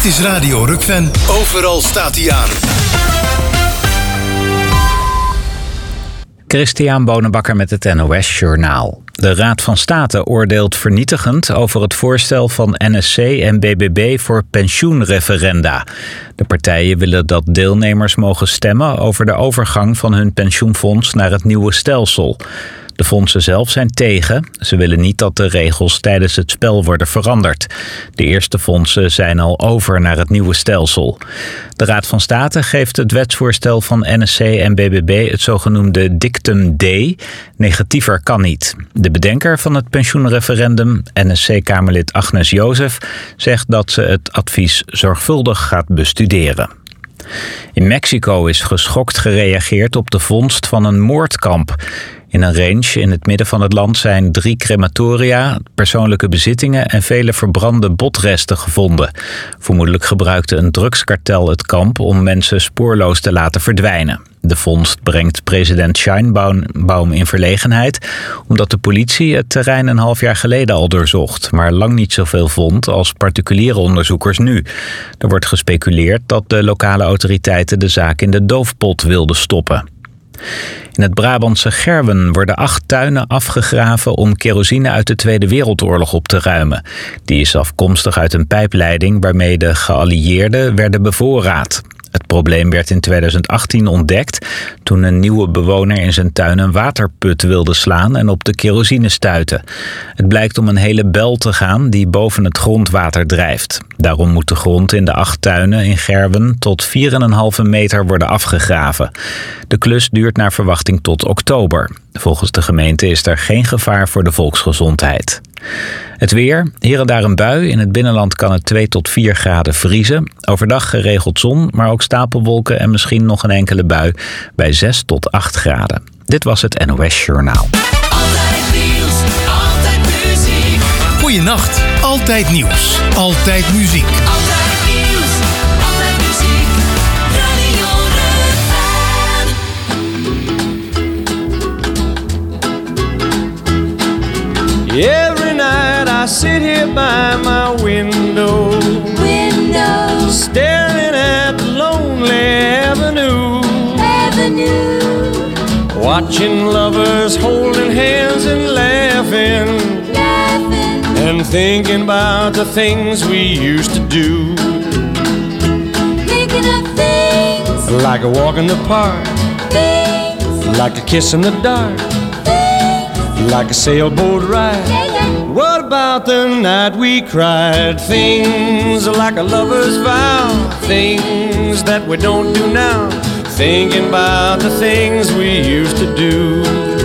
Dit is Radio Rukven. Overal staat hij aan. Christian Bonenbakker met het NOS Journaal. De Raad van State oordeelt vernietigend over het voorstel van NSC en BBB voor pensioenreferenda. De partijen willen dat deelnemers mogen stemmen over de overgang van hun pensioenfonds naar het nieuwe stelsel. De fondsen zelf zijn tegen. Ze willen niet dat de regels tijdens het spel worden veranderd. De eerste fondsen zijn al over naar het nieuwe stelsel. De Raad van State geeft het wetsvoorstel van NSC en BBB het zogenoemde dictum D. Negatiever kan niet. De bedenker van het pensioenreferendum, NSC-Kamerlid Agnes Jozef, zegt dat ze het advies zorgvuldig gaat bestuderen. In Mexico is geschokt gereageerd op de vondst van een moordkamp. In een range in het midden van het land zijn 3 crematoria, persoonlijke bezittingen en vele verbrande botresten gevonden. Vermoedelijk gebruikte een drugskartel het kamp om mensen spoorloos te laten verdwijnen. De vondst brengt president Sheinbaum in verlegenheid, omdat de politie het terrein een half jaar geleden al doorzocht, maar lang niet zoveel vond als particuliere onderzoekers nu. Er wordt gespeculeerd dat de lokale autoriteiten de zaak in de doofpot wilden stoppen. In het Brabantse Gerwen worden 8 tuinen afgegraven om kerosine uit de Tweede Wereldoorlog op te ruimen. Die is afkomstig uit een pijpleiding waarmee de geallieerden werden bevoorraad. Het probleem werd in 2018 ontdekt toen een nieuwe bewoner in zijn tuin een waterput wilde slaan en op de kerosine stuitte. Het blijkt om een hele bel te gaan die boven het grondwater drijft. Daarom moet de grond in de 8 tuinen in Gerwen tot 4,5 meter worden afgegraven. De klus duurt naar verwachting tot oktober. Volgens de gemeente is er geen gevaar voor de volksgezondheid. Het weer, hier en daar een bui. In het binnenland kan het 2 tot 4 graden vriezen. Overdag geregeld zon, maar ook stapelwolken en misschien nog een enkele bui bij 6 tot 8 graden. Dit was het NOS Journaal. Altijd nieuws, altijd muziek. Goeienacht, altijd nieuws, altijd muziek. Altijd nieuws, altijd muziek. Radio Rukven. Every night I sit here by my window, staring at the lonely avenue, watching lovers holding hands and laughing, and thinking about the things we used to do. Thinking of things, Like a walk in the park, things, like a kiss in the dark, things, like a sailboat ride. yeah, yeah. What about the night we cried? Things like a lover's vow, things that we don't do now. Thinking about the things we used to do.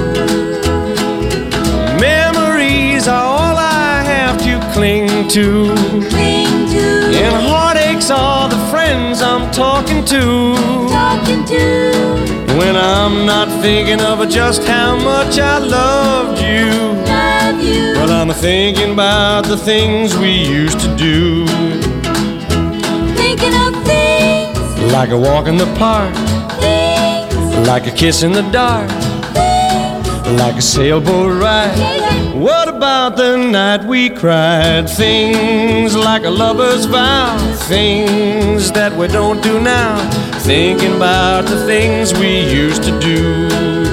Memories are all I have to cling to, Cling to, and heartaches are the friends I'm talking to. talking to, When I'm not thinking of just how much I loved you, love you. but I'm thinking about the things we used to do. Thinking of things, Like a walk in the park, things, like a kiss in the dark, things, like a sailboat ride. yeah, yeah. What about the night we cried? Things like a lover's vow, things that we don't do now. Thinking about the things we used to do.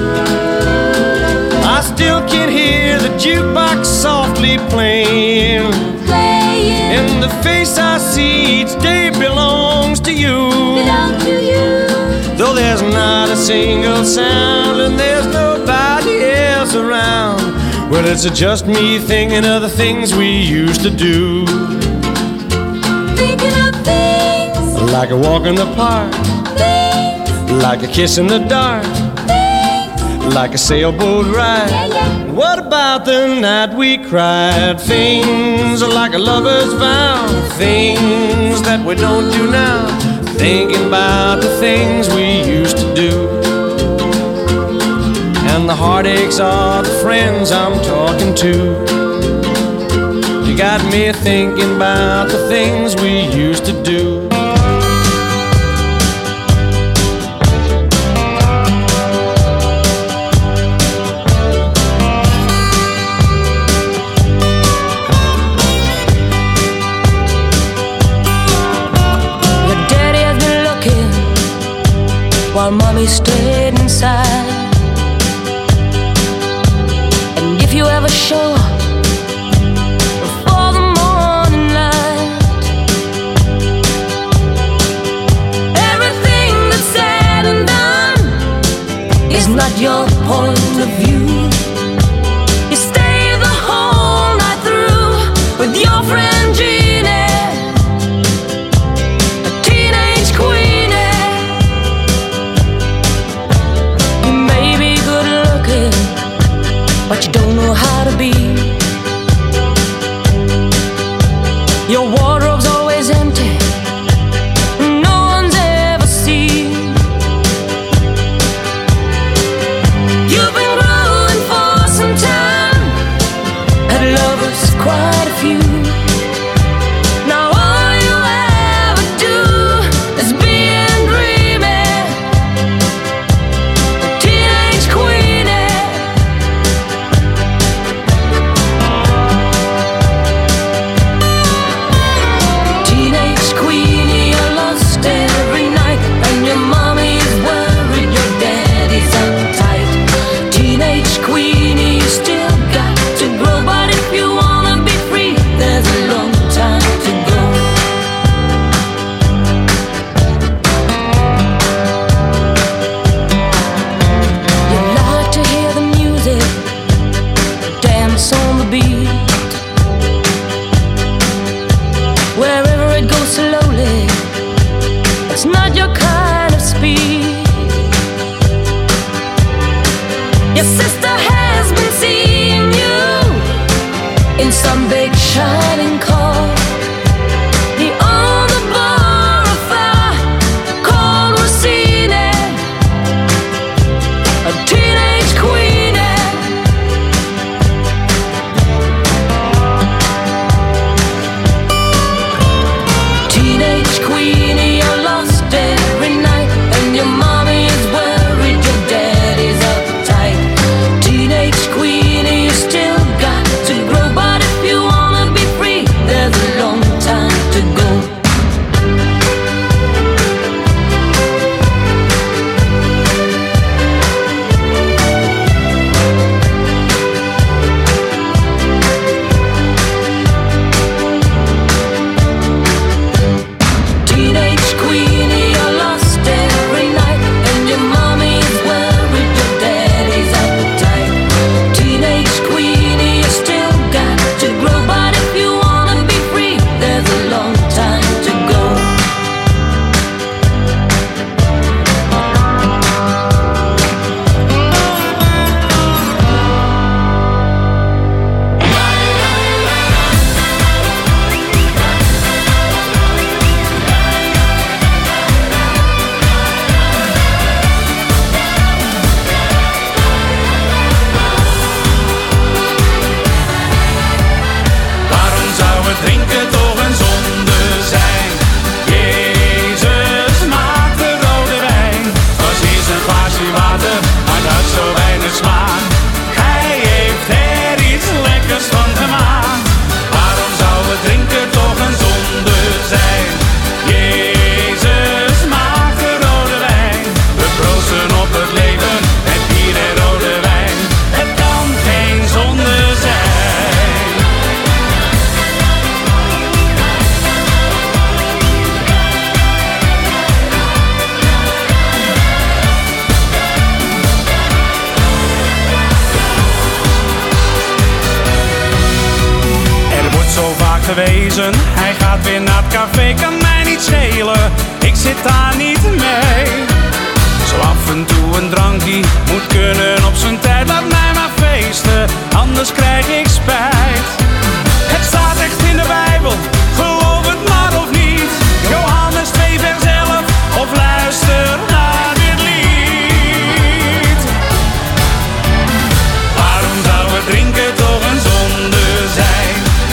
I still can hear the jukebox softly playing, Playing, and the face I see each day belongs to you. belong to you. Though there's not a single sound and there's nobody else around, well, it's just me thinking of the things we used to do. Thinking of things, Like a walk in the park, things, like a kiss in the dark, things, like a sailboat ride. yeah, yeah. What about the night we cried? Things like a lover's vow, things that we don't do now. Thinking about the things we used to do. And the heartaches are the friends I'm talking to. You got me thinking about the things we used to do. while mommy stayed inside. And if you ever show up before the morning light, everything that's said and done is not your point of view. You stay the whole night through with your friend Jeannie, a teenage queenie. You may be good looking, but you don't know how to be. Your wardrobe's always empty, no one's ever seen. You've been growing for some time, had lovers quite a few. Now all you ever do is be and dreamy, a teenage queenie. Teenage queenie, you're lost every night, and your mommy's worried your daddy's uptight. Teenage queenie, you still got to grow, but if you wanna be free, there's a long time to go. You like to hear the music, dance on the beat. Wherever it goes slowly, it's not your kind of speed. Your sister has been seeing you in some big shining car. He owned the bar affair called Rossini, a teenage queenie. Teenage queenie, you're lost every night, and your mommy is worried your daddy's uptight. Teenage queenie, you still got to grow, but if you wanna be free, there's a long time to go. Teenage queenie, you're lost every night, and your mommy is worried your daddy's uptight. Teenage queenie, you still got to grow, but if you wanna be free, there's a long time to go. Waarom zou het drinken toch een zonde zijn? Jezus maakte rode wijn. Was eerst een glaasje water, maar dat had zo weinig smaak. Hij heeft er iets lekkers van gemaakt. Waarom zou het drinken toch een zonde zijn? Jezus maakte rode wijn. We proosten op het leven met bier en rode wijn. Het kan geen zonde zijn. Er wordt zo vaak gewezen, hij gaat weer naar het café, kan mij niet schelen, ik zit daar niet mee. Zo af en toe een drankje, moet kunnen op zijn tijd, laat mij maar feesten, anders krijg ik spijt. Het staat echt in de Bijbel, geloof het maar of niet, Johannes 2 vers 11, of luister naar dit lied. Waarom zou het drinken toch een zonde zijn?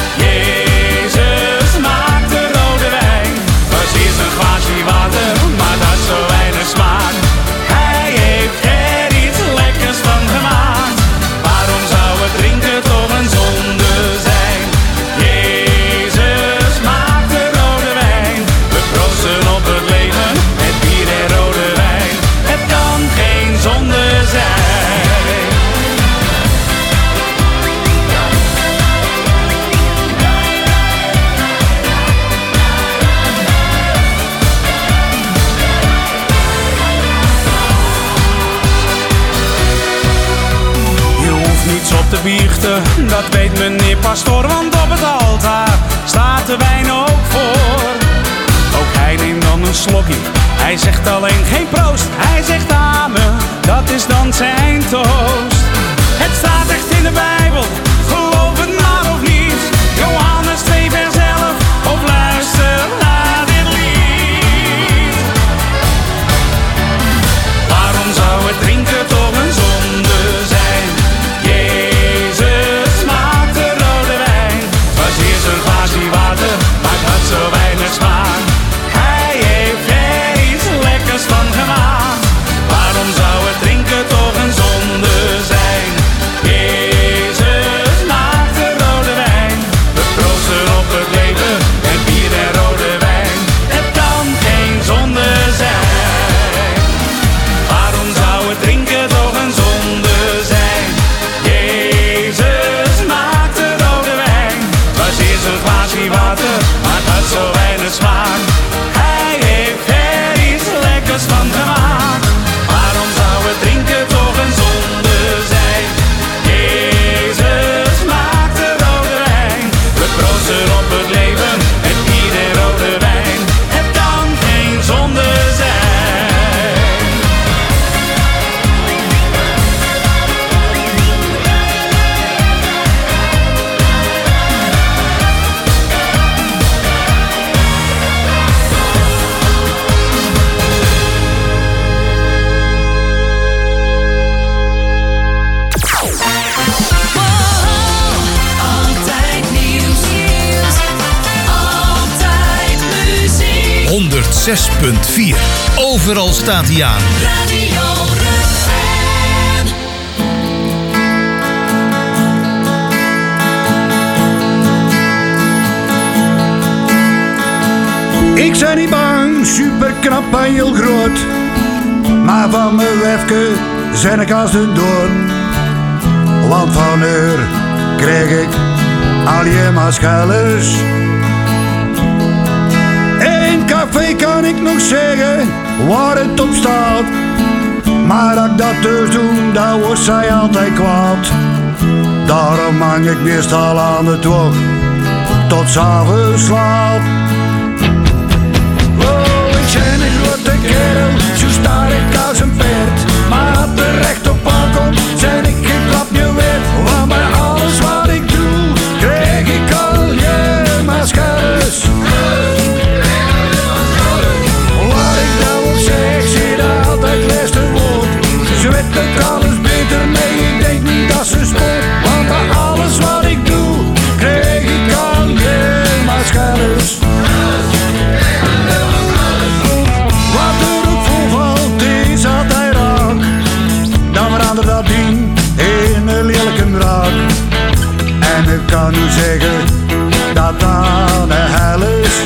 Jezus maakte rode wijn. Was eerst een glaasje water, maar dat zo weinig smaak. Hij heeft er iets lekkers van gemaakt. Waarom zou het drinken toch een zonde zijn? proosten, dat weet meneer pastoor, want op het altaar staat de wijn ook voor. Ook hij neemt dan een slokje, hij zegt alleen geen proost, hij zegt amen, dat is dan zijn toast. Het staat echt in de Bijbel, geloof het maar of niet, Johannes 2 vers 11, of luister naar dit lied. Waarom zou het drinken toch een zonde zijn? Jezus maakt de rode wijn, was eerst een glaasje water, maar het had zo weinig smaak. Hij heeft er iets lekkers van gemaakt. Waarom zou het drinken toch een zonde zijn? Jezus maakt de rode wijn. We proosten op het leven en bier en rode wijn. Het kan geen zonde zijn. Waarom zou het drinken toch een zonde zijn? Jezus maakt de rode wijn. Was eerst een glaasje water, maar het had zo weinig smaak. Hij heeft er iets lekkers van gemaakt. Waarom zou het drinken toch een zonde zijn? Jezus maakt de rode wijn. We proosten op het leven en bier en rode wijn. Het kan geen zonde zijn. Altijd nieuws, altijd muziek. 106.4. Overal staat hij aan. Radio Refrein. Ik ben niet bang, super knap en heel groot. Maar van mijn wefke zijn ik als een doorn. Want van haar kreeg ik alleen maar schellers. In café kan ik nog zeggen waar het op staat. Maar als ik dat dus doe, dan wordt zij altijd kwaad. Daarom hang ik meestal aan het wacht tot 's avonds laat. Oh, ik ben een grote kerel, zo sta ik als een paard. Maar als er recht op aankomt, zijn ik geen klapje weer. Want bij alles wat ik doe, krijg ik alleen maar schellers. Wat ik dan ook zeg, zit er altijd les woord. Ze weet ook alles beter, nee, ik denk niet dat ze spoort. Want bij alles wat ik doe, krijg ik alleen maar schellers. Wat er ook voorvalt is altijd raak. Dan verandert dat ding in een lelijke raak. En ik kan nu zeggen dat dat de hel is.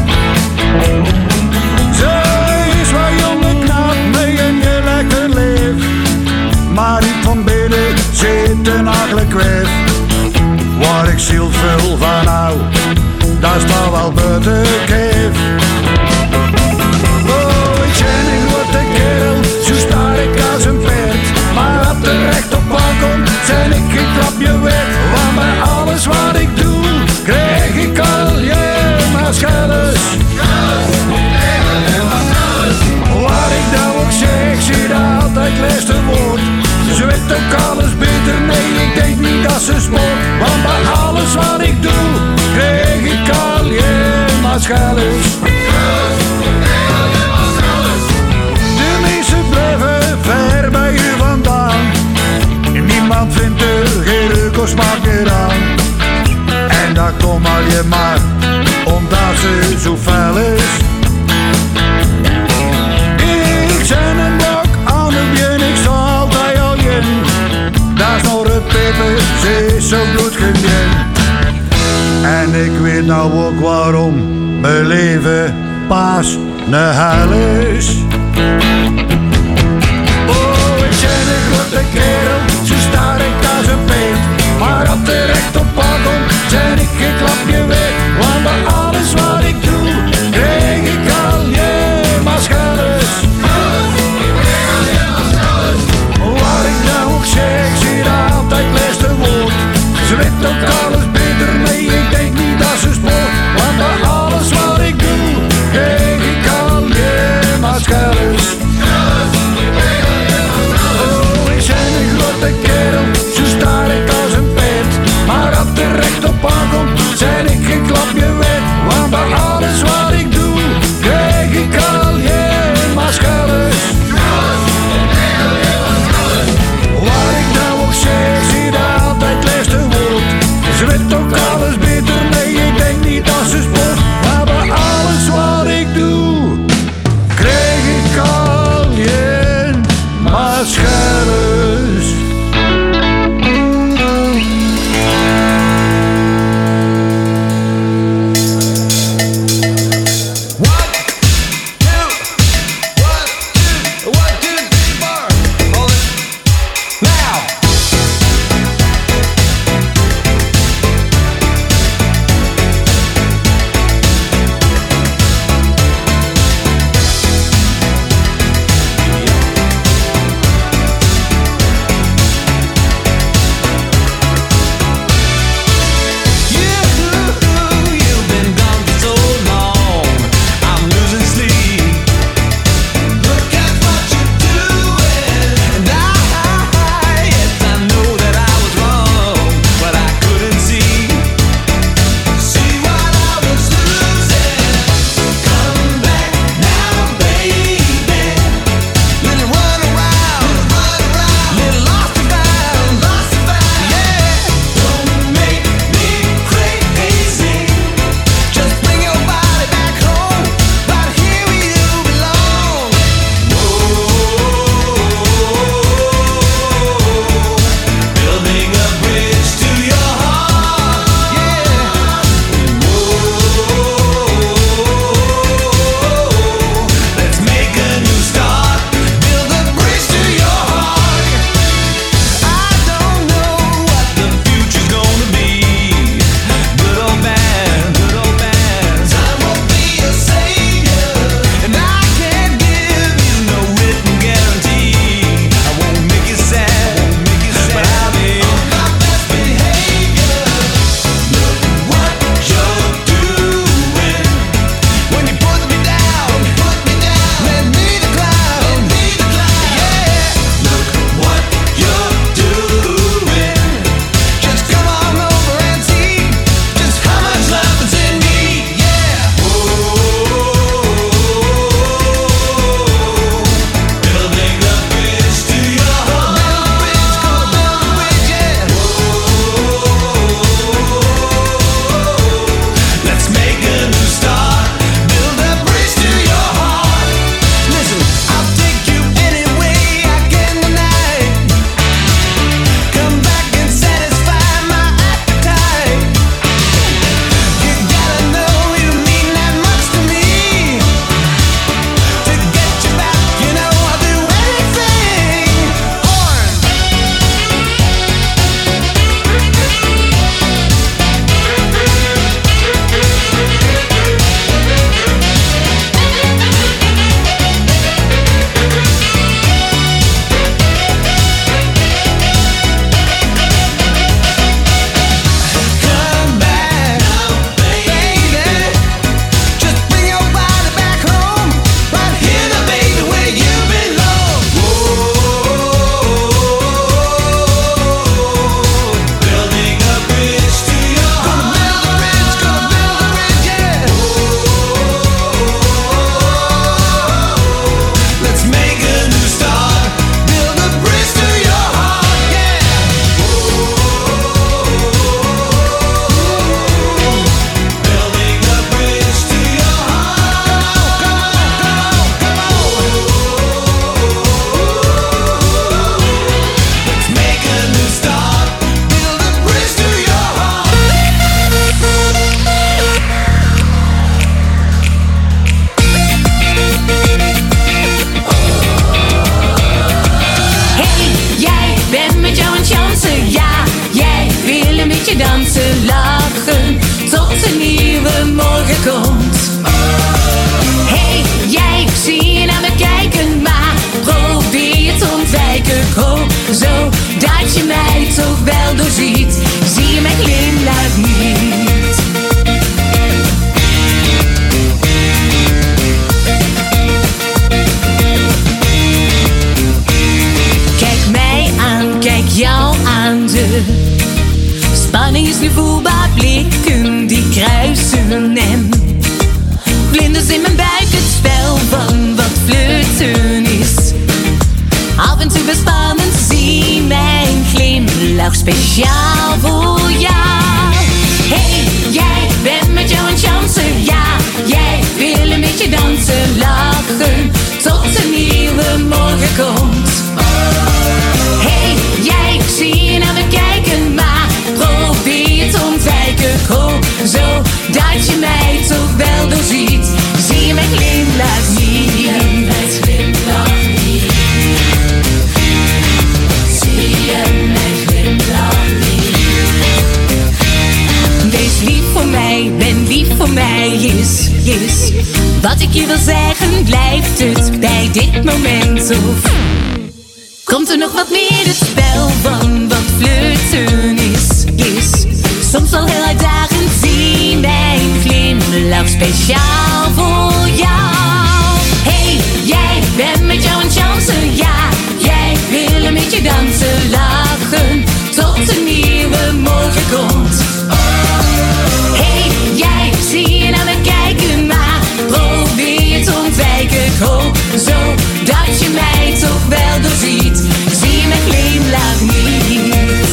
Zij is wat jonge knap mee en je lekker leef. Maar niet van binnen zit een eigenlijk wijf. Waar ik zielsveel van hou, dat is toch wel buiten keef. Oh, ik ben een grote kerel, zo sta ik als een paard. Maar als er recht op aankomt, zijn ik geen klapje weg. Want bij alles wat ik doe, krijg ik alleen maar schellers. Wat ik dan ook zeg, zit er altijd les te woord. Ze weet ook alles beter, nee, ik denk niet dat ze sport. Want bij alles wat ik doe, krijg ik alleen maar schellers. De meeste blijven ver bij u vandaan. Niemand vindt er geen reuk of smaak meer aan. En dat komt alleen maar omdat ze zo fel is. Ik ben een blok aan het bien, ik sta altijd al in. Daar is nog een peper, ze is zo bloedgemeen. En ik weet nou ook waarom mijn leven pas een hel is. Oh, ik ben een grote kerel, zo sta ik als een peet. Maar als er recht op aankomt, zijn ik geen klapje weg. Want bij alles wat ik doe, krijg ik alleen maar schellers. Wat ik nou ook zeg, zit er altijd les te woord. nieuwe morgen komt. Hey, jij, ik zie je naar me kijken, maar probeer je te ontwijken. Ik hoop zo dat je mij toch wel doorziet. Zie je mijn glimlach niet? Kijk mij aan, kijk jou aan, de spanning is nu voelbaar, blikken die kruisen en vlinders in mijn buik, het spel van wat flirten is. Af en toe best spannend, zie mijn glimlach speciaal voor jou. Hey, jij bent met jou een chance, ja, jij wil een beetje dansen, lachen, tot een nieuwe morgen komt. Hey, jij, ik zie je naar me kijken, maar probeer je te ontwijken. Ik hoop zo dat je mij toch wel doorziet. Zie je mijn glimlach niet? Zie je mijn glimlach niet? Zie je mijn glimlach niet? Wees lief voor mij, ben lief voor mij, is wat ik je wil zeggen, blijft het bij dit moment of komt er nog wat meer? Het spel van wat flirten is soms al heel uitdagend, zie mijn glimlach speciaal voor jou. Hey, jij bent met jou een chance, ja, jij wil een beetje dansen, lachen, tot een nieuwe morgen komt. Hey, jij, zie je naar me kijken, maar probeer je te ontwijken. Ik hoop zo dat je mij toch wel doorziet. Zie je mijn glimlach niet?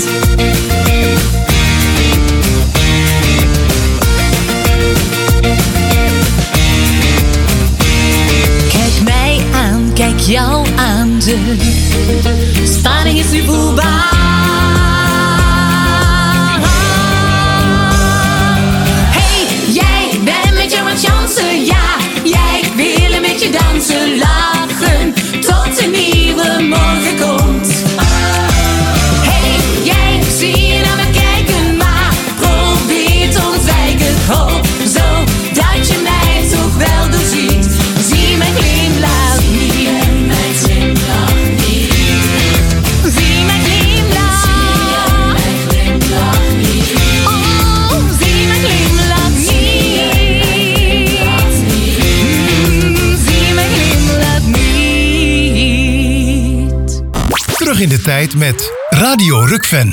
Kijk mij aan, kijk jou aan, de spanning is nu voelbaar. Ja, jij wil een beetje dansen, lachen, tot een nieuwe morgen komt. Hey, jij, zie je naar me kijken, maar probeer te ontwijken. Ik hoop zo dat je mij toch wel doorziet. Zie je mijn glimlach niet? Zie je mijn glimlach niet? Zie mijn glimlach? Zie je mijn glimlach niet? Oh, zie mijn glimlach niet? Terug in de tijd met Radio Rukven.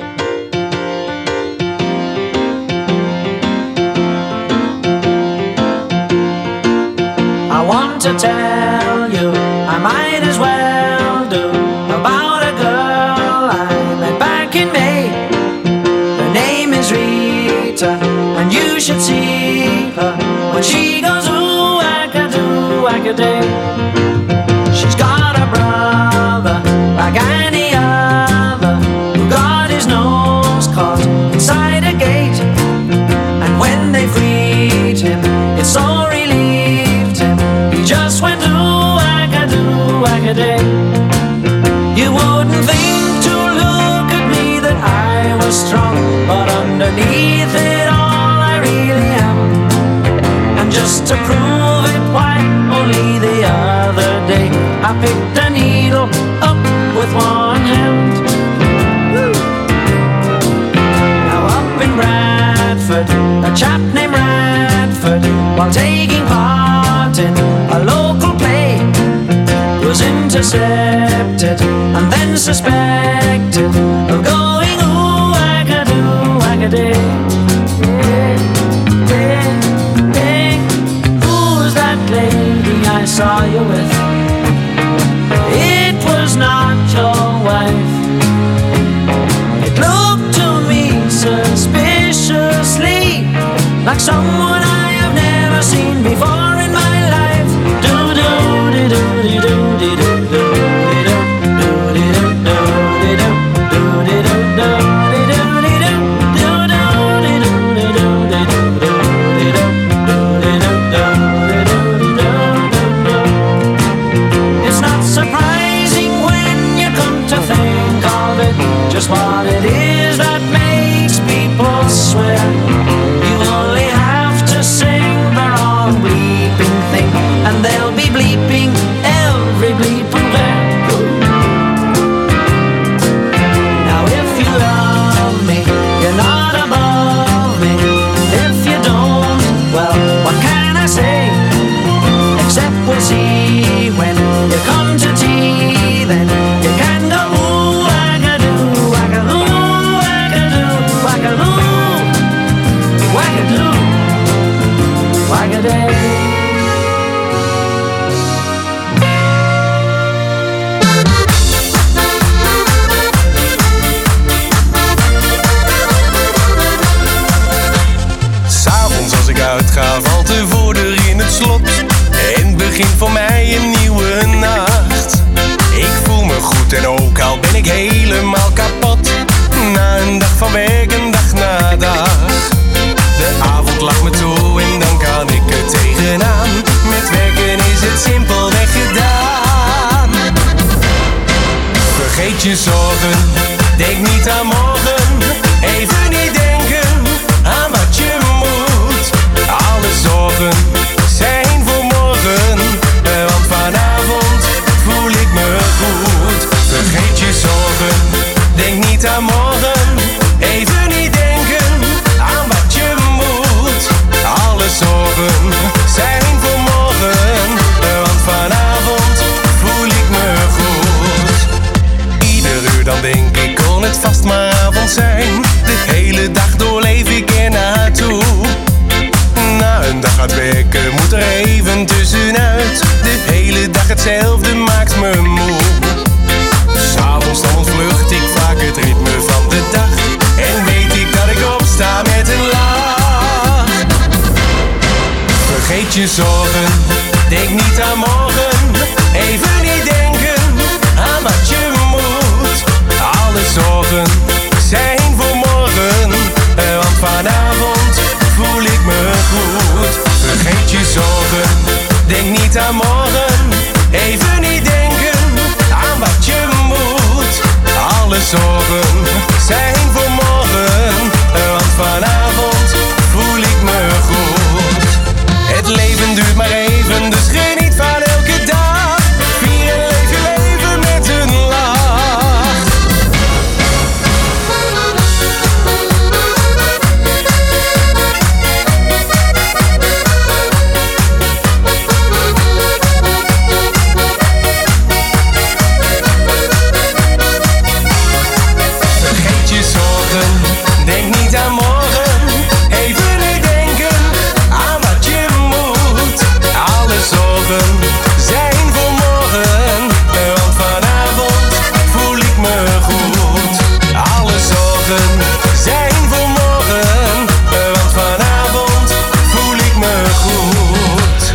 I want to tell you, I might as well do, about a girl I met back in May. Her name is Rita, and you should see her when she goes ooh, whack-a-day. She's got a brother like any other, who got his nose caught inside a gate. And when they freed him, it so relieved him. He just went ooh, whack-a-day. You wouldn't think to look at me that I was strong, but underneath it all I really am. And just to prove it, why, only the other day I picked a needle up with one hand. Woo. Now up in Bradford, a chap named Radford, while taking part in a local play, was intercepted and then suspected of going ooh, whack-a-day. Hey, who's that lady I saw you with? It was not your wife. It looked to me suspiciously like someone I have never seen before in my life. It's not surprising when you come to think of it, just what it is that makes people swear. You only have to day. S'avonds als ik uitga valt de voordeur in het slot en begint voor mij een nieuwe nacht. Ik voel me goed en ook al ben ik helemaal kapot, na een dag van werk, een dag na dag. De avond lacht me toe en dan kan ik er tegenaan. Met werken is het simpelweg gedaan. Vergeet je zorgen, denk niet aan morgen. Even niet denken aan wat je moet. Alle zorgen zijn voor morgen, want vanavond voel ik me goed. Vergeet je zorgen, denk niet aan morgen. Even niet denken aan wat je moet. Alle zorgen zijn voor morgen, want vanavond voel ik me goed. Ieder uur dan denk ik kon het vast maar avond zijn. De hele dag doorleef ik er naartoe. Na een dag hard werken moet er even tussenuit. De hele dag hetzelfde maakt me moe. S'avonds dan ontvlucht ik vaak het ritme van de dag en weet ik dat ik opsta met een lach. Vergeet je zorgen, denk niet aan morgen. Even niet denken aan wat je moet. Alle zorgen zijn voor morgen, want vanavond voel ik me goed. Vergeet je zorgen, denk niet aan morgen. Even niet denken aan wat je moet. Alle zorgen zijn voor morgen, want vanavond voel ik me goed. Het leven duurt maar even, dus geniet van elke dag. Vier en leef je leven met een lach. Vergeet je zorgen, denk niet aan morgen. Even niet denken aan wat je moet. Alle zorgen zijn voor morgen, want vanavond voel ik me goed. Alle zorgen zijn voor morgen, want vanavond voel ik me goed.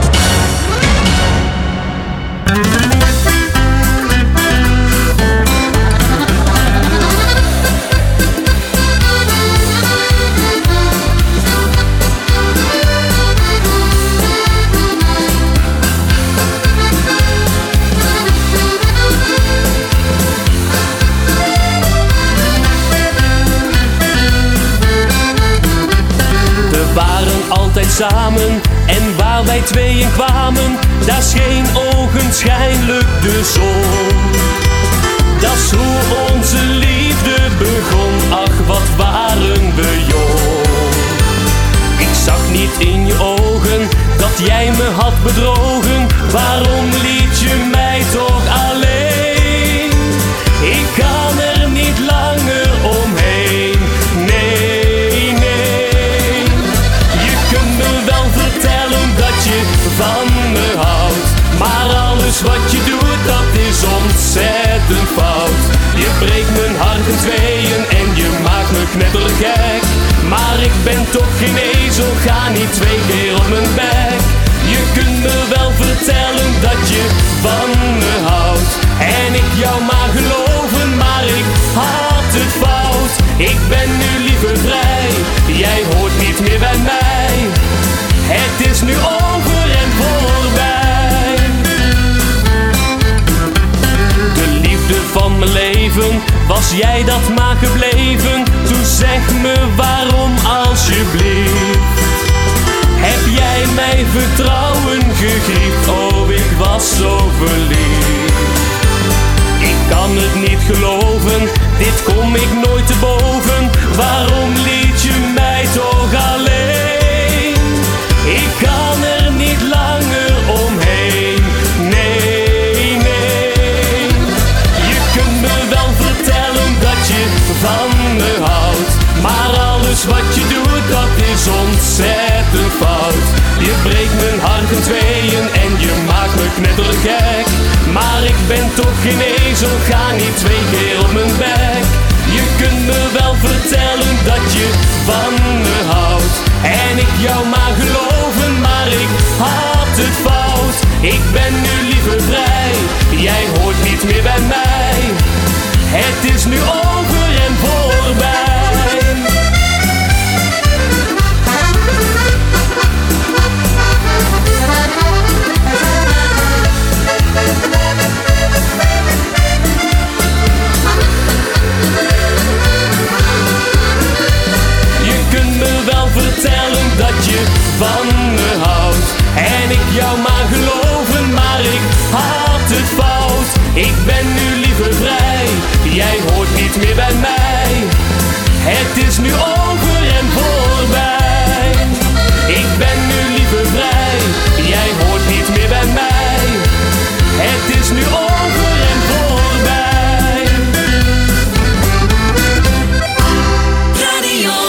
We waren altijd samen en waar wij tweeën kwamen, daar scheen ogenschijnlijk de zon. Dat is hoe onze liefde begon, ach wat waren we jong. Ik zag niet in je ogen dat jij me had bedrogen, waarom liet je mij toch alleen? Ik kan er niet langer omheen, nee, nee. Je kunt me wel vertellen dat je van me houdt, maar alles wat je doet dat is ontzettend fout. Je breekt mijn hart in tweeën en je maakt me knettergek, maar ik ben toch geen ezel, ga niet 2 keer op mijn bek. Je kunt me wel vertellen dat je van me houdt en ik jou maar geloven, maar ik had het fout. Ik ben nu liever vrij, jij hoort niet meer bij mij. Het is nu over en voorbij. De liefde van mijn leven, was jij dat maar gebleven? Toen zeg me waarom alsjeblieft. Heb jij mij vertrouwen gegriefd? Oh, ik was zo verliefd. Ik kan het niet geloven, dit kom ik nooit te boven. Waarom liet je mij toch alleen? Ik kan er niet langer omheen, nee, nee. Je kunt me wel vertellen dat je van me houdt, maar alles wat je doet dat is ontzettend fout. Je morgen tweeën en je maakt me knetterlijk gek. Maar ik ben toch geen ezel, ga niet 2 keer op mijn bek. Je kunt me wel vertellen dat je van me houdt en ik jou maar geloven, maar ik had het fout. Ik ben nu liever vrij, jij hoort niet meer bij mij. Het is nu over en voorbij. Vertellen dat je van me houdt en ik jou maar geloven, maar ik had het fout. Ik ben nu liever vrij, jij hoort niet meer bij mij. Het is nu over en voorbij. Ik ben nu liever vrij, jij hoort niet meer bij mij. Het is nu over en voorbij. Radio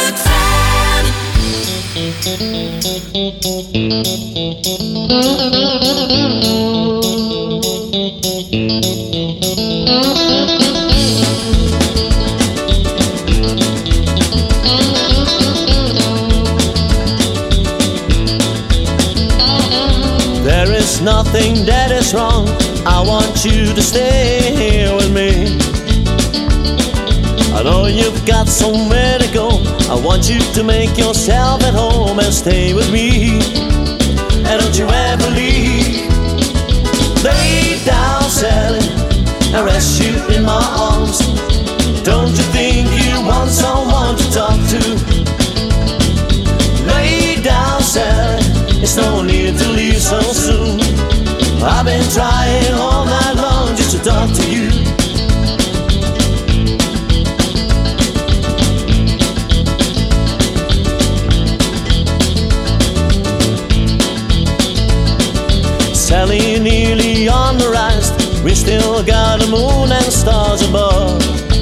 There is nothing that is wrong. I want you to stay here with me. I know you've got somewhere to go. I want you to make yourself at home and stay with me. And don't you ever leave. Lay down, Sally, and rest you in my arms. Don't you think you want someone to talk to? Lay down, Sally, it's no need to leave so soon. I've been trying all night long just to talk to you. Sally, nearly on the rise. We still got the moon and stars above.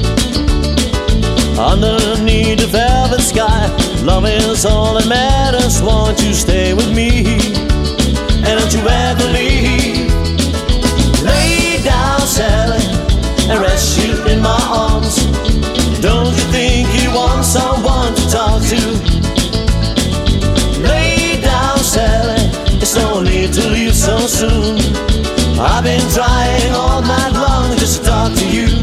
Underneath the velvet sky, love is all that matters. Won't you stay with me? And don't you ever leave. Lay down, Sally, and rest you in my arms. Don't you think you want someone to talk to? Lay down, Sally, it's no need to leave so soon. I've been trying all night long just to talk to you.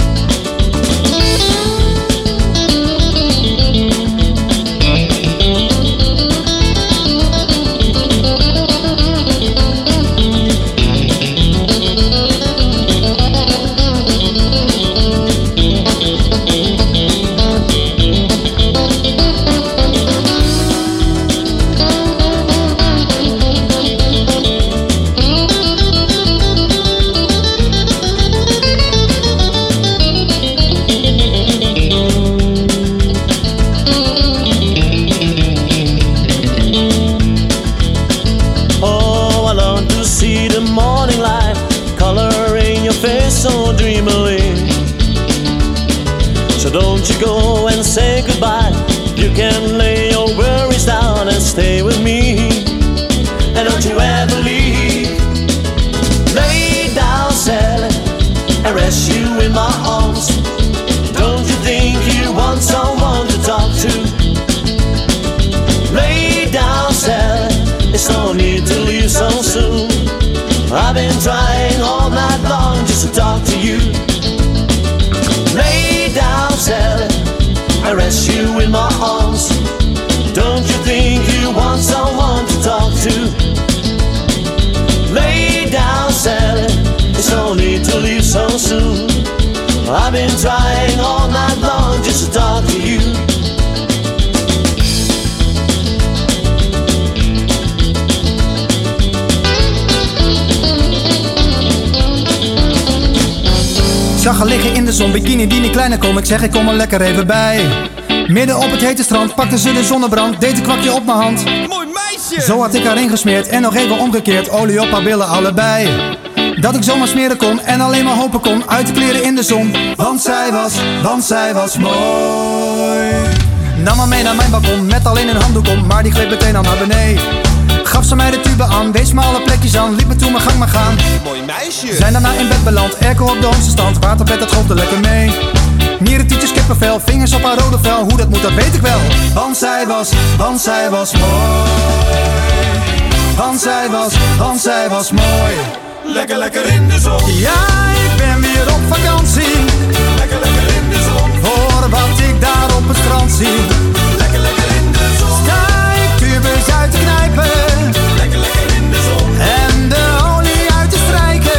So dreamily. So don't you go and say goodbye. You can lay your worries down and stay with me. And don't you ever leave. Lay down, Sally, and rest you in my arms. Don't you think you want someone to talk to? Lay down, Sally, it's no need to leave so soon. I've been trying all night long just to talk to you. Lay down, Sally, I rest you in my arms. Don't you think you want someone to talk to? Lay down, Sally, it's no need to leave so soon. I've been trying all night long just to talk to you. Zag haar liggen in de zon, bikini die niet kleiner kon. Ik zeg ik kom er lekker even bij. Midden op het hete strand pakte ze de zonnebrand. Deed een kwakje op mijn hand. Mooi meisje! Zo had ik haar ingesmeerd en nog even omgekeerd. Olie op haar billen allebei. Dat ik zomaar smeren kon en alleen maar hopen kon. Uit de kleren in de zon. Want zij was mooi. Nam haar mee naar mijn balkon met alleen een handdoek om. Maar die gleed meteen al naar beneden. Gaf ze mij de tube aan, wees me alle plekjes aan, liep me toe mijn gang maar gaan. Mooi meisje. Zijn daarna in bed beland, airco op de hoogste stand, waterbed dat golfde lekker mee. Nieren, tietjes, kippenvel, vingers op haar rode vel, hoe dat moet dat weet ik wel. Want zij was mooi. Want zij was mooi. Lekker, lekker in de zon. Ja, ik ben weer op vakantie. Lekker, lekker in de zon. Voor wat ik daar op het strand zie. Lekker, lekker in de zon. Sta ik tubes uit te knijpen. Lekker, lekker in de zon. En de olie uit te strijken.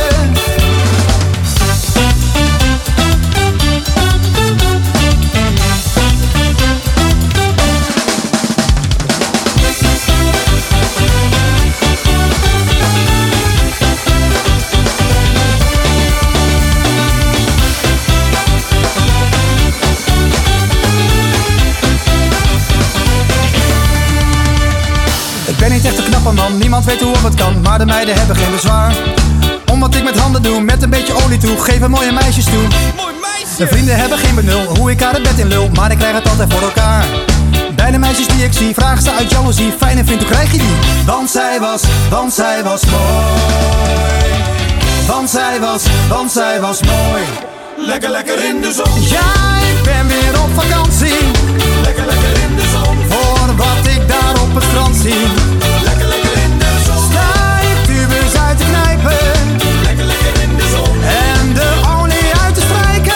Ik ben niet echt een knappe man, niemand weet hoe of het kan, maar de meiden hebben geen bezwaar. Om wat ik met handen doe, met een beetje olie toe, geven mooie meisjes toe. Mooi meisje. De vrienden hebben geen benul, hoe ik haar het bed in lul, maar ik krijg het altijd voor elkaar. Bij de meisjes die ik zie, vragen ze uit jaloezie, fijne vriend, hoe krijg je die? Want zij was mooi. Want zij was mooi. Lekker, lekker in de zon. Ja, ik ben weer op vakantie. Lekker, lekker in de zon. Voor wat ik daar op het strand zie. Lekker, lekker in de zon. Sta ik tubes uit te knijpen. Lekker, lekker in de zon. En de olie uit te strijken.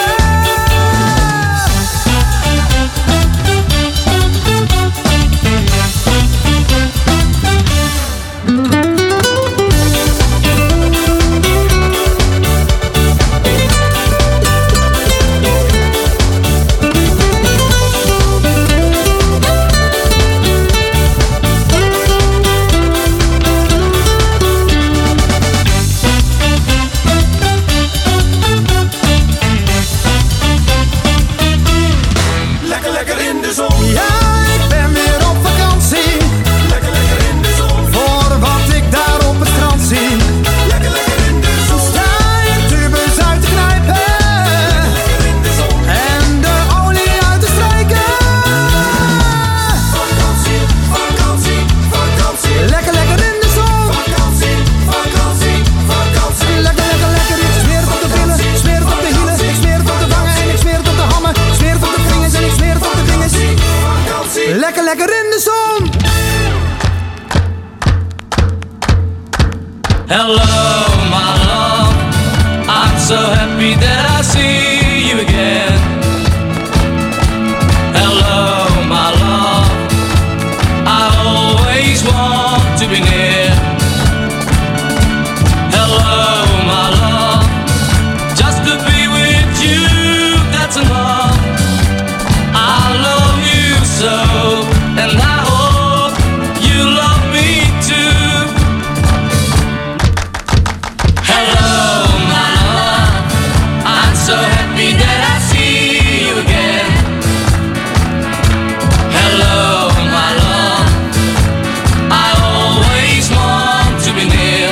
Lekker, lekker in de zon. Ja, ik ben weer op vakantie. Lekker, lekker in de zon. Voor wat ik daar op het strand zie. Lekker, lekker in de zon. Sta ik tubes uit te knijpen. Lekker in de zon. En de olie uit te strijken. Vakantie, vakantie, vakantie. Lekker, lekker in de zon. Vakantie, vakantie, vakantie. Lekker, lekker, lekker. Ik smeer het op de billen, ik smeer het op de hielen, ik smeer het op de wangen en ik smeer het op de hammen. Ik smeer het op de vingers en ik smeer het op de dinges. Vakantie. Lekker, lekker in de zon. Hello, my love. I'm so happy that I see you again. Hello, my love. I always want to be near. Hello, my love. Just to be with you, that's enough. I love you so, and I hope you love me too. Hello, my love. I'm so happy that I see you again. Hello, my love. I always want to be near.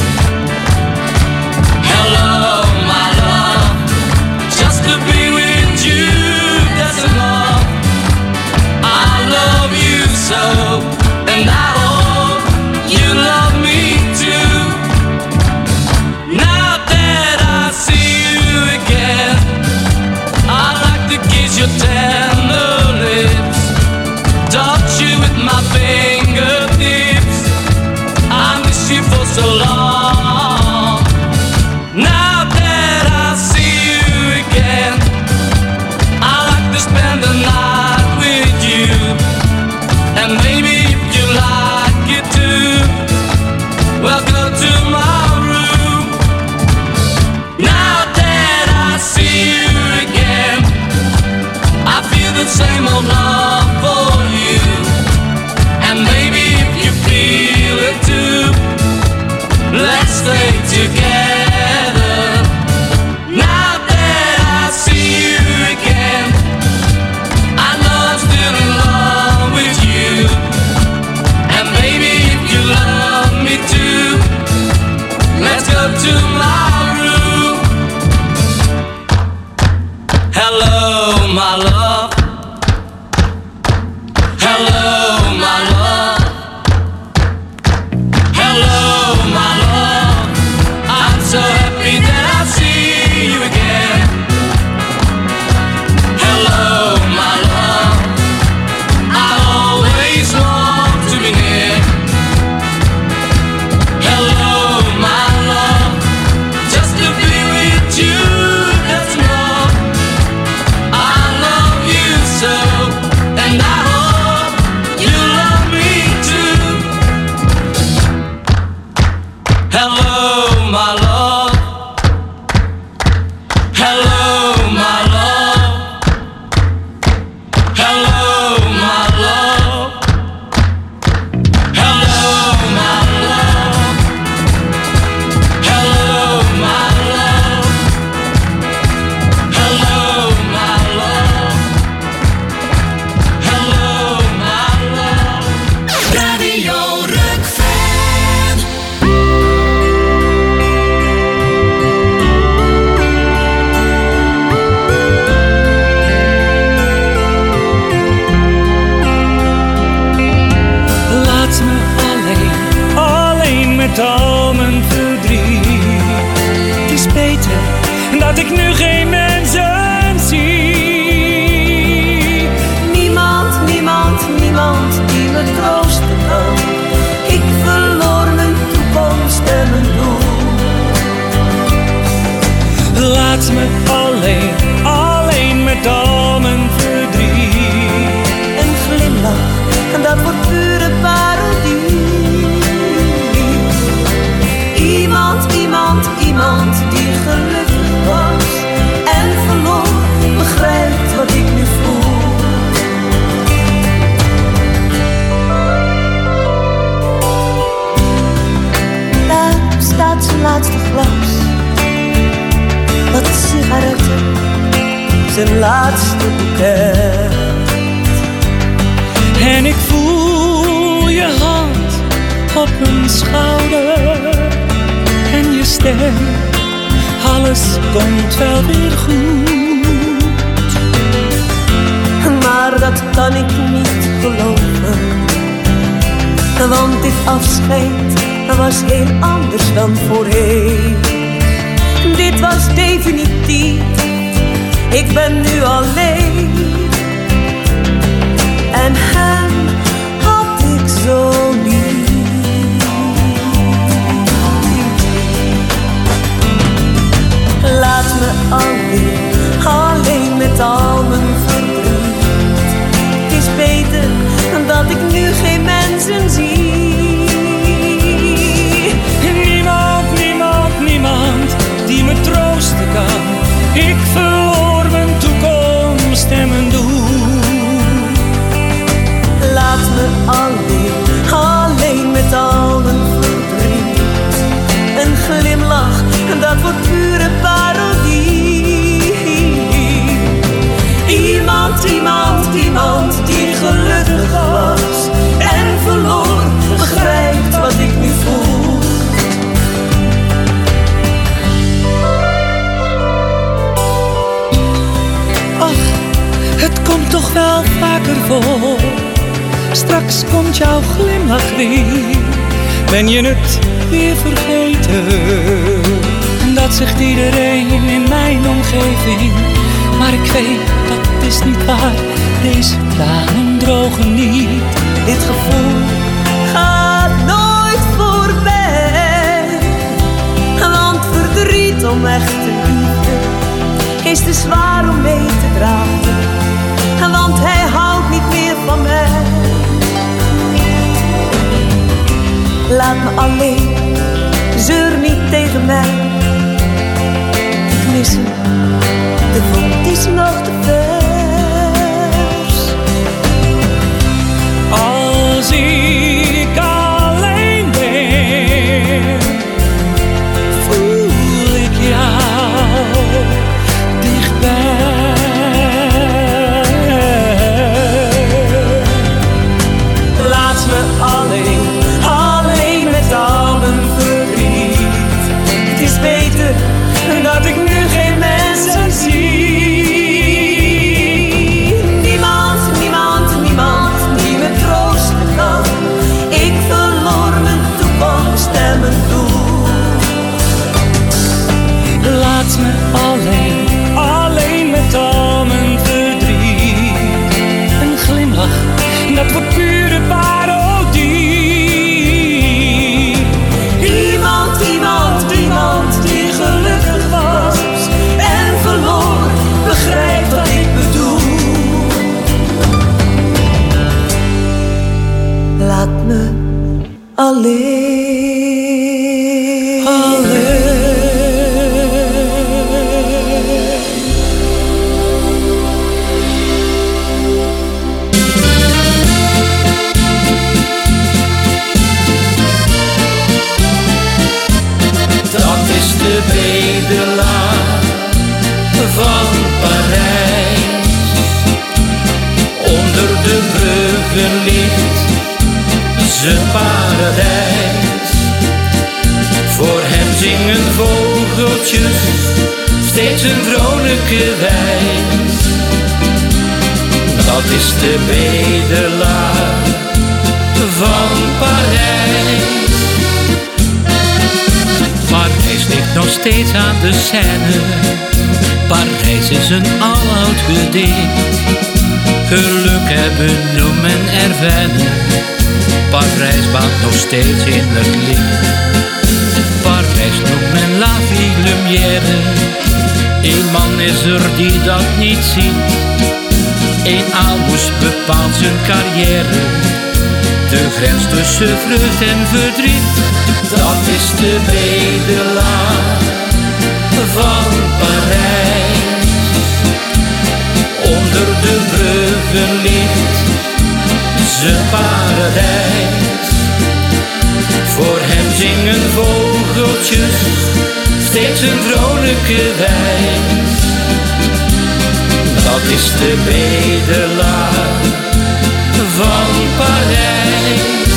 Hello, my love. Just to be with you, that's enough. I love you so, and I hope you love me too. Now that I see you again, I'd like to kiss your tender lips, touch you with my fingertips. I miss you for so long. Now that I see you again, I like to spend the night with you, and maybe if you like it too, well, go to my room. Now that I see you again, I feel the same old love for you, and maybe if you feel it too, let's stay together. Now that I see you again, I know I'm still in love with you, and maybe if you love me too, let's go to my room. Hello, my love. Hello, my love. ik nu geen mensen zie. Niemand, niemand, niemand die me troosten kan. Ik verloor mijn toekomst en mijn doel. Laat me alleen, alleen met al mijn verdriet. Een glimlach, en dat wordt pure parodie. Iemand, iemand, iemand die gelukkig was en verloor, begrijpt wat ik nu voel. Daar staat zijn laatste glas, wat sigaretten, zijn laatste boeket. En ik voel je hand op mijn schouder en je stem, alles komt wel weer goed. Maar dat kan ik niet geloven, want dit afscheid was heel anders dan voorheen. Dit was definitief, ik ben nu alleen. En hem had ik zo lief. Laat me alleen, alleen met al mijn verdriet. Het is beter dat ik nu geen mensen zie. Niemand, niemand, niemand die me troosten kan. Ik verloor mijn toekomst en mijn doel. Laat me alleen, alleen met al mijn verdriet. Een glimlach, dat wordt pure parodie. Iemand, iemand, iemand die gelukkig was en verloor, begrijpt wat ik nu voel. Ach, het komt toch wel vaker voor. Straks komt jouw glimlach weer. Ben je het weer vergeten? Dat zegt iedereen in mijn omgeving. Maar ik weet, dat is niet waar. Deze tranen drogen niet. Dit gevoel gaat nooit voorbij. Want verdriet om echte liefde is te zwaar om mee te dragen. Want hij houdt niet meer van mij. Laat me alleen, zeur niet tegen mij. Ik mis hem, de wond is nog te vers. Als ik alleen ben, voel ik jou dichtbij. Laat me alleen, alleen met al mijn verdriet. Het is beter dat ik nu geen mensen zie. Niemand, niemand, niemand die me troosten kan. Ik verloor mijn toekomst en mijn doel. Laat me alleen, alleen met al mijn verdriet. Een glimlach, dat wordt pure parodie. Iemand, iemand, iemand die gelukkig was en verloor, begrijpt wat ik bedoel. Laat me alleen. Alleen. Dat is de bedelaar van Parijs. Onder de bruggen ligt zijn paradijs. Voor hem zingen vogeltjes steeds een vrolijke wijs. Dat is de bedelaar van Parijs. Maar hij ligt nog steeds aan de Seine Parijs is een aloud gedicht. Geluk hebben noem men ervennen. Parijs baat nog steeds in het licht. Parijs noemt men la vie lumière. Eén man is er die dat niet ziet. Eén aalmoes bepaalt zijn carrière. De grens tussen vreugd en verdriet. Dat is de bedelaar van Parijs. Onder de bruggen ligt zijn paradijs. Voor hem zingen vogeltjes steeds een vrolijke wijs. Dat is de bedelaar van Parijs.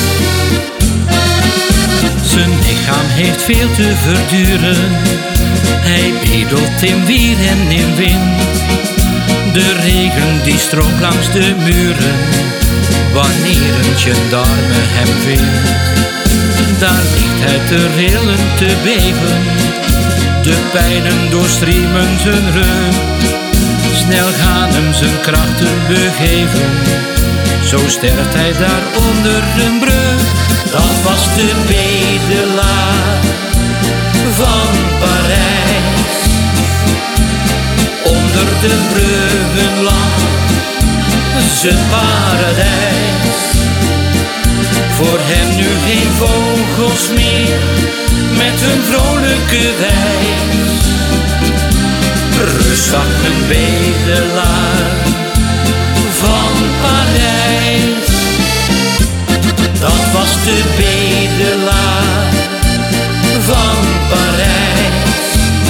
Zijn lichaam heeft veel te verduren. Hij bedelt in wier en in wind. De regen die stroomt langs de muren. Wanneer een gendarme hem vindt, daar ligt hij te rillen, te beven. De pijnen doorstriemen zijn rug. Snel gaan hem zijn krachten begeven. Zo sterft hij daar onder een brug. Dat was de bedelaar van Parijs. Onder de bruggen lag zijn paradijs. Voor hem nu geen vogels meer met hun vrolijke wijs. Rustig een bedelaar van Parijs. Dat was de bedelaar van Parijs.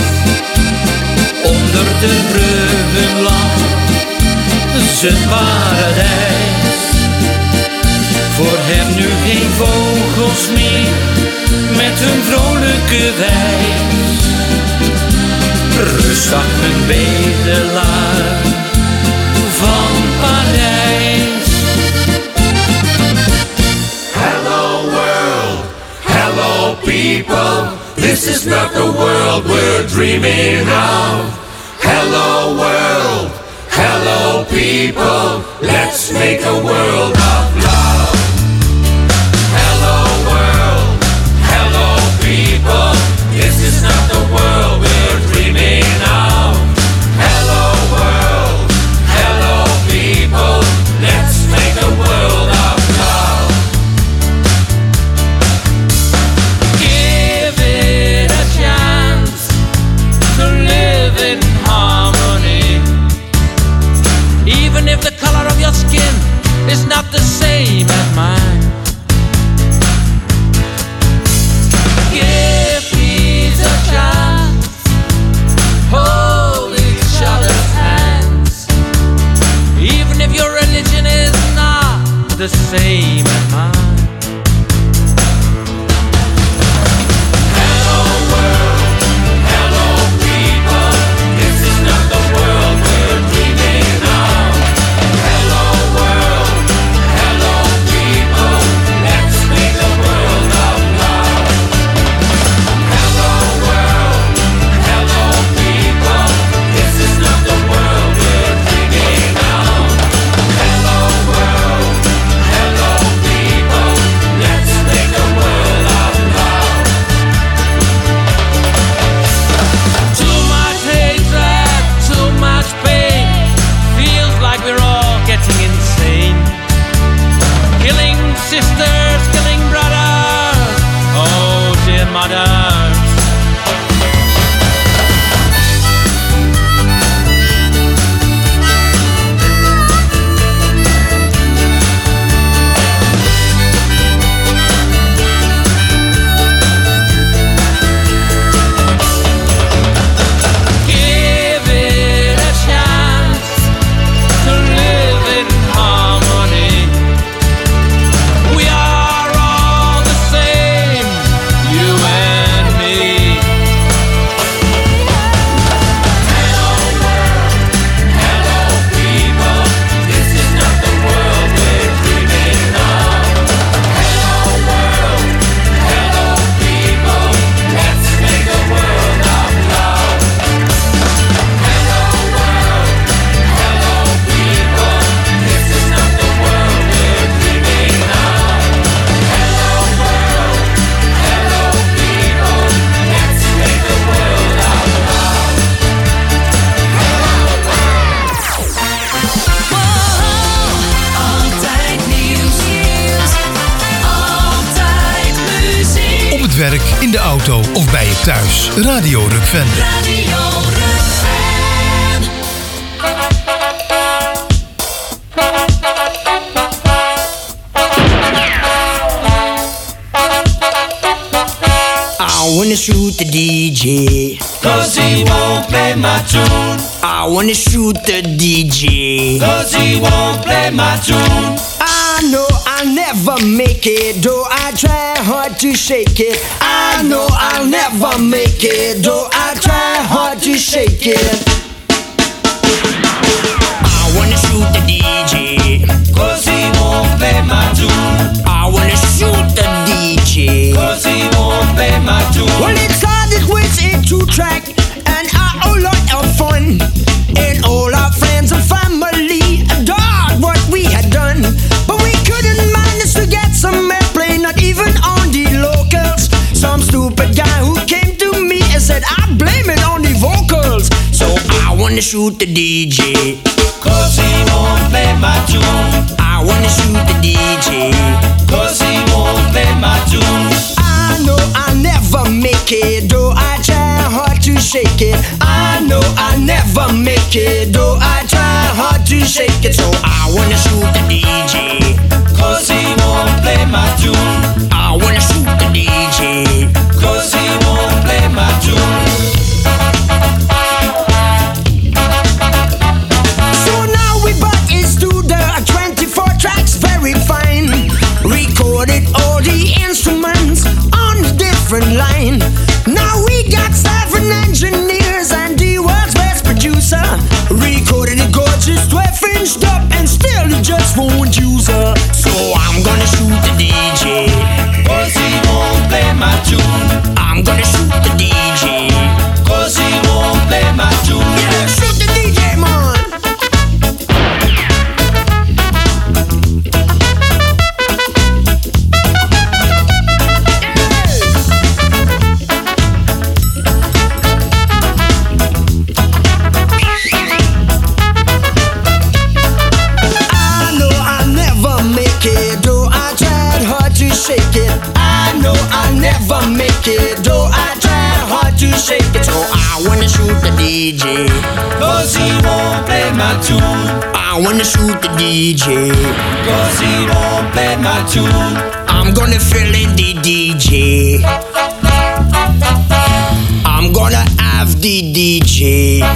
Onder de bruggen lag zijn paradijs. Voor hem nu geen vogels meer met hun vrolijke wijs. Rustig een bedelaar van Parijs. Hello world, hello people. This is not the world we're dreaming of. Hello world, hello people. Let's make a world of love. Hello world, hello people. This is not the world we're dreaming of. Hello world, hello people. Let's make a world of love. Give it a chance to live in harmony. Even if the color of your skin is not the werk, in de auto of bij je thuis. Radio Rock-fan. Radio Rock-fan. I wanna shoot the DJ, 'cause he won't play my tune. I wanna shoot the DJ, 'Cause he won't play my tune. I know I'll never make it, though I try hard to shake it. I know I'll never make it, though I try hard to shake it. I wanna shoot the DJ, 'Cause he won't play my tune. I wanna shoot the DJ, 'Cause he won't play my tune. well, it started with a 2-track, and a whole lot of fun. And all our friends and family adored what we had done. But we couldn't manage to get some airplay, not even on the locals. Some stupid guy who came to me and said, I blame it on the vocals. So I wanna shoot the DJ, 'Cause he won't play my tune. I wanna shoot the DJ, 'Cause he won't play my tune. I know I'll never make it, though I try hard to shake it. I know I'll never make it, though I try hard to shake it. So I wanna shoot the DJ, 'Cause he won't play my tune. I wanna shoot the DJ, 'Cause he won't play my tune. So now we brought his studio 24 tracks, very fine. Recorded all the instruments on a different line. Now we got 7 engineers and the world's best producer. Recorded a gorgeous 12-inch dub and still he just won't use her. So I'm gonna shoot the DJ, 'Cause he won't play my tune. I'm gonna shoot the DJ, 'Cause he won't play my tune. yeah, shoot the DJ, man. I know I'll never make it, though I tried hard to shake it. I know I'll never make it, though I tried hard to shake it. So I wanna shoot the DJ, 'Cause he won't play my tune. I wanna shoot the DJ, 'Cause he won't play my tune. I'm gonna fill in the DJ, I'm gonna have the DJ, yeah,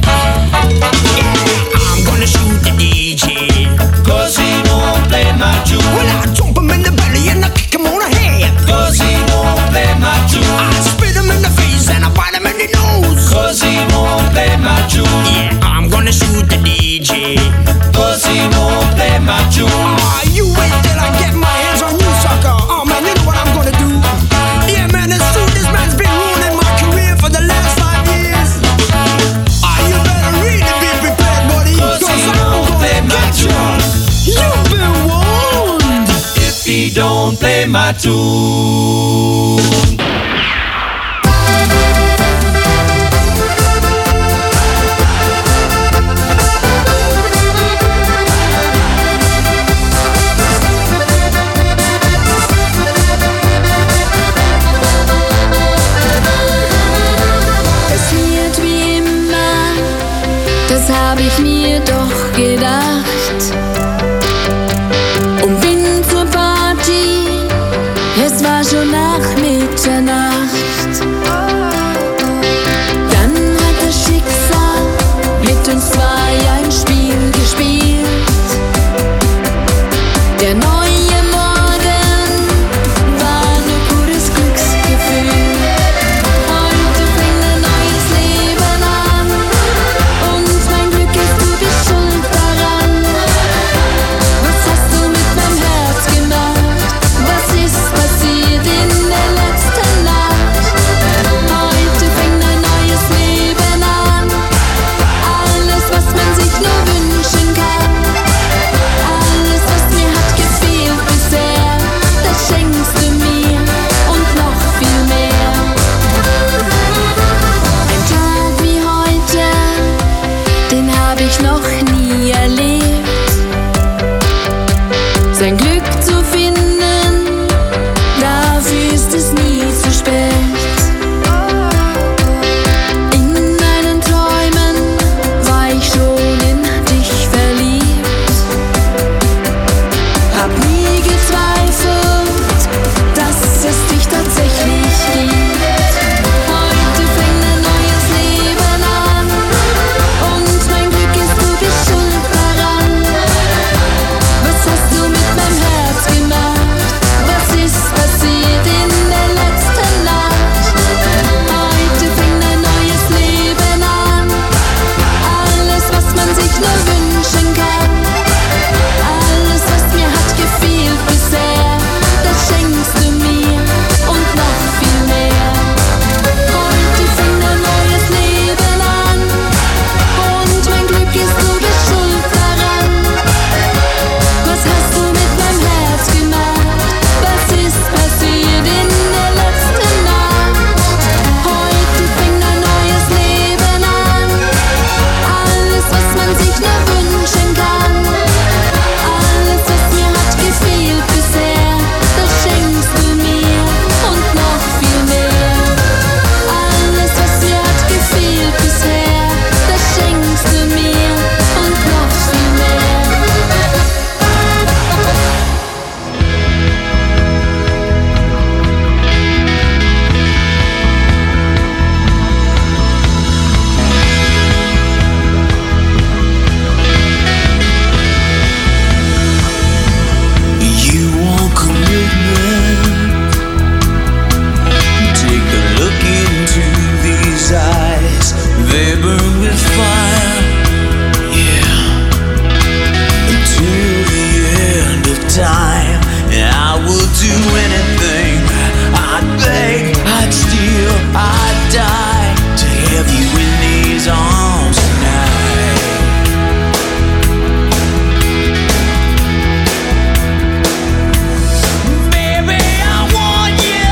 I'm gonna shoot the DJ, 'Cause he won't play my tune. well, I jump him in the belly and I kick him on the head. 'Cause he won't play my tune. I spit him in the face and I bite him in the nose. 'Cause he won't play my tune. Yeah, I'm gonna shoot the DJ, 'Cause he won't play my tune. you wait till I get my hands on you, sucker. Oh man, you know what I'm gonna do. Yeah man, it's true, this man's been ruining my career for the last 5 years. You better really be prepared, buddy, 'Cause he won't play my tune. You've been warned. If he don't play my tune.